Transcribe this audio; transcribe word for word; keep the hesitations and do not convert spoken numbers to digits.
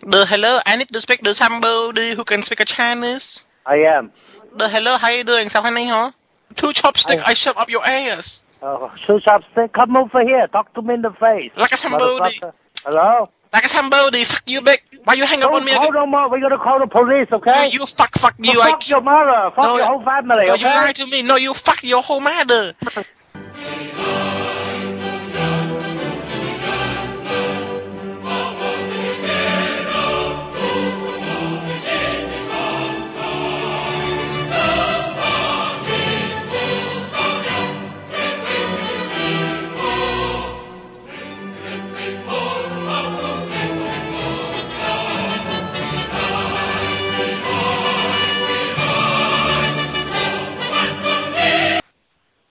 The hello, I need to speak to somebody who can speak a Chinese. I am. The hello, how you doing? Sao honey, huh? Two chopsticks, I, I shove up your ass. Oh, two chopsticks. Come over here. Talk to me in the face. Like a somebody. Hello? Like a somebody. Fuck you, big. Why you hang up on me? Don't call no more. We're gonna call the police, okay? You, you fuck, fuck you. Well, fuck I... your mother. Fuck no, your whole family, no, okay? You lied to me. No, you fuck your whole mother.